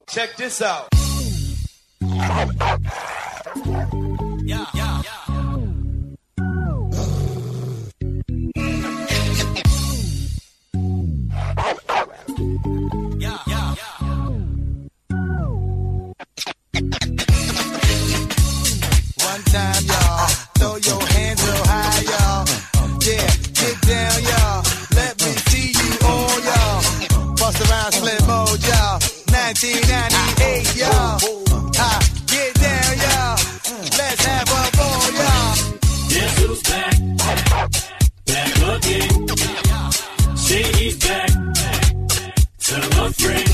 Check this out. Yeah. One time, y'all, throw your hands real high, y'all. Yeah, get down, y'all. Let me see you all, y'all. Bust around split mode, y'all. 1998, y'all. Get down, y'all. Let's have a ball, y'all. Guess who's back? Back again. Shady's back. Tell a friend.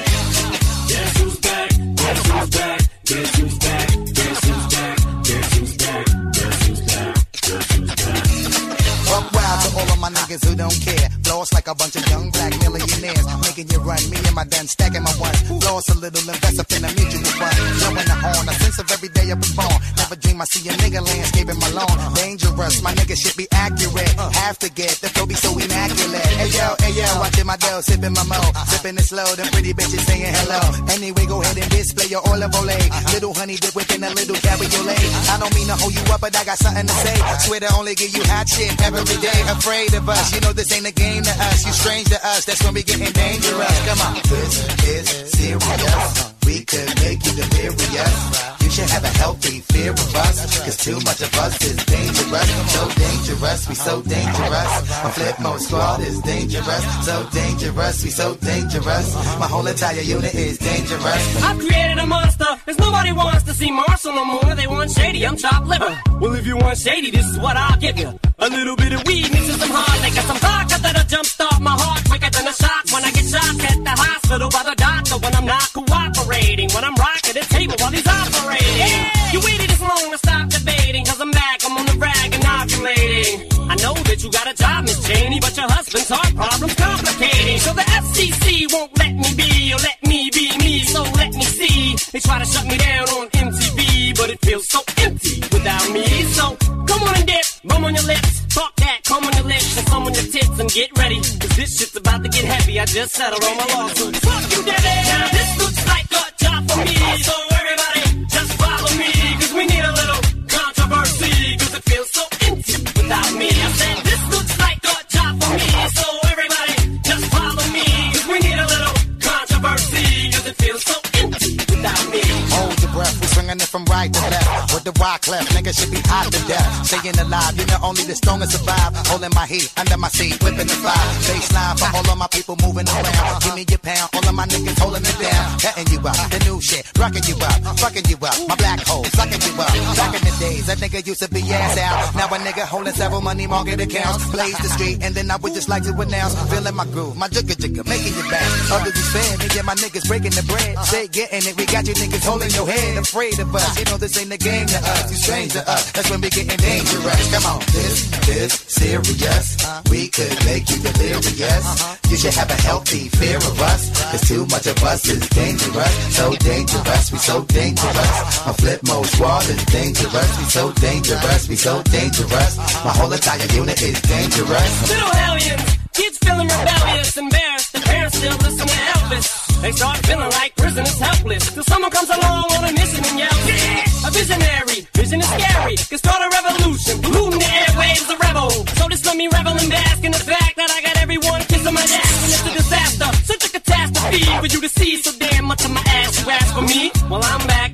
Guess who's back? Guess who's back? Guess who's back? Guess who's back? Guess who's back? Guess who's back? Guess who's back? Buck wild to all of my niggas who don't care. Floss like a bunch of young black millionaires. Making you run, me and my done stacking my ones. Floss a little, invest up in a mutual fund. Blowing the horn, a sense of every day I was born. Never dream I see a nigga landscaping my lawn. Dangerous, my nigga should be accurate. Have to get the flow be so immaculate. Hey yo, watching my dough, sipping my mo. Sipping it slow, them pretty bitches saying hello. Anyway, go ahead and display your olive ole. Little honey dip within a little cabriolet. I don't mean to hold you up, but I got something to say. Swear to only give you hot shit every day. Afraid of us, you know this ain't a game to us. You strange to us, that's when we getting dangerous. Come on, this is serious. We could make you delirious. You should have a healthy fear of us, cause too much of us is dangerous. So dangerous, we so dangerous. My flip mode squad is dangerous. So dangerous, we so dangerous. My whole entire unit is dangerous. I've created a monster, cause nobody wants to see Marshall no more. They want shady, I'm chopped liver. Well, if you want shady, this is what I'll give you. A little bit of weed mixed with some hard liquor, some vodka that'll jumpstart my heart quicker than a shock when I get shocked at the hospital by the doctor when I'm not cooperating. When I'm rocking the table while he's operating. Yeah. You waited this long to stop debating, cause I'm back, I'm on the rag and ovulating. I know that you got a job, Miss Cheney, but your husband's heart problem's complicating. So the FCC won't let me be, or let me be me, so let me see. They try to shut me down on MTV, but it feels so empty without me. So come on and dip, bum on your lips, talk that, come on your lips, and some on your tits, and get ready, cause this shit's about to get heavy. I just settled on my lawsuit. Fuck you, Daddy! Now this looks like a job for me, so everybody just follow me, cause we need a little controversy, cause it feels so empty without me. I said this looks like a job for me, so everybody just follow me, cause we need a little controversy, cause it feels so empty without me. Hold your breath, we swinging it from right to left. With the rock left, niggas should be hot to death. Staying alive, you know only the strongest survive. Holding my heat under my seat, whipping the fire. Baseline for all of my people moving around. Give me your pound, all of my niggas holding it down. Cutting you up, the new shit, rocking you up, fucking you up. My black hole, sucking you up. Back in the days, a nigga used to be ass out. Now a nigga holding several money market accounts. Blaze the street, and then I would just like to announce. Feeling my groove, my jigga jigga, making you bounce. Others is fair, me and my niggas breaking the bread. Stay getting it, we got you niggas holding your head. Afraid of us, you know this ain't a game to us. You strange to us, that's when we getting dangerous. Come on, this is serious. We could make you delirious. You should have a healthy fear of us, cause too much of us is dangerous. So dangerous, we so dangerous. My flip mode squad is dangerous. We so dangerous, we so dangerous. My whole entire unit is dangerous. Little hellions, kids feeling rebellious, embarrassed, the parents still listen to Elvis. They start feeling like prisoners helpless, till someone comes along on a mission and yells, yeah! A visionary, vision is scary, can start a revolution, polluting the airwaves, a rebel. So just let me revel and bask in the fact that I got everyone kissing my ass, and it's a disaster, such a catastrophe for you to see so damn much of my ass. You ask for me? Well, I'm back.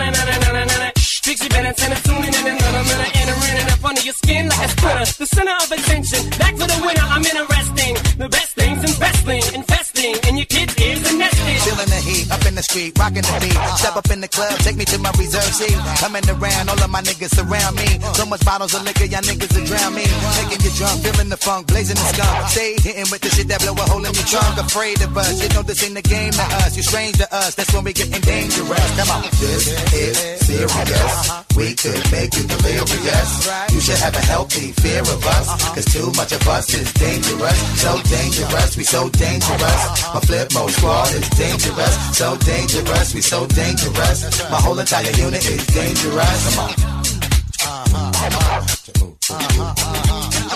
Dixie Bennett and tuning in another minute, entering up under your skin like a splinter. The center of attention, back for the winner. I'm interesting. The best things in wrestling, infesting in your kids' ears and nesting. Feeling the heat, up in the street, rocking the beat. Step up in the club, take me to my reserve seat. Coming around, all of my niggas surround me. So much bottles of liquor, y'all niggas will drown me. Making you drunk, feeling the funk, blazing the skunk. Stay hitting with the shit that blow a hole in your trunk. Afraid of us, you know this ain't the game to us. You strange to us, that's when we getting dangerous. Come on, this is serious. We could make you delirious. You should have a healthy fear of us, cause too much of us is dangerous. So dangerous, we so dangerous. My flip mode squad is dangerous. So dangerous, we so dangerous. My whole entire unit is dangerous. Come on.